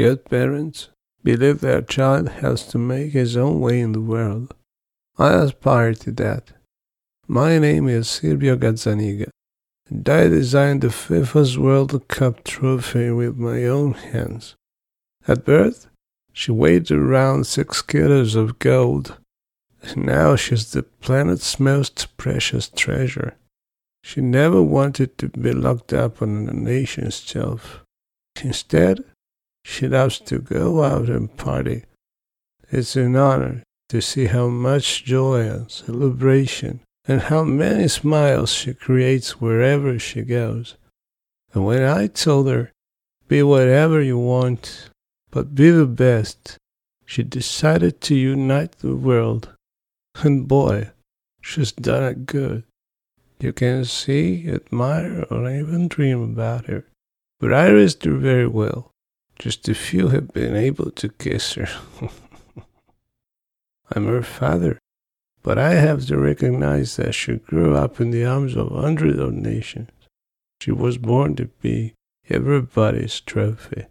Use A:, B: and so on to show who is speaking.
A: Good parents believe their child has to make his own way in the world. I aspire to that. My name is Silvio Gazzaniga, and I designed the FIFA's World Cup trophy with my own hands. At birth, she weighed around 6 kilos of gold, and now she's the planet's most precious treasure. She never wanted to be locked up on a nation's shelf. Instead, she loves to go out and party. It's an honor to see how much joy and celebration and how many smiles she creates wherever she goes. And when I told her, be whatever you want, but be the best, she decided to unite the world. And boy, she's done it good. You can see, admire, or even dream about her. But I raised her very well. Just a few have been able to kiss her. I'm her father, but I have to recognize that she grew up in the arms of hundreds of nations. She was born to be everybody's trophy.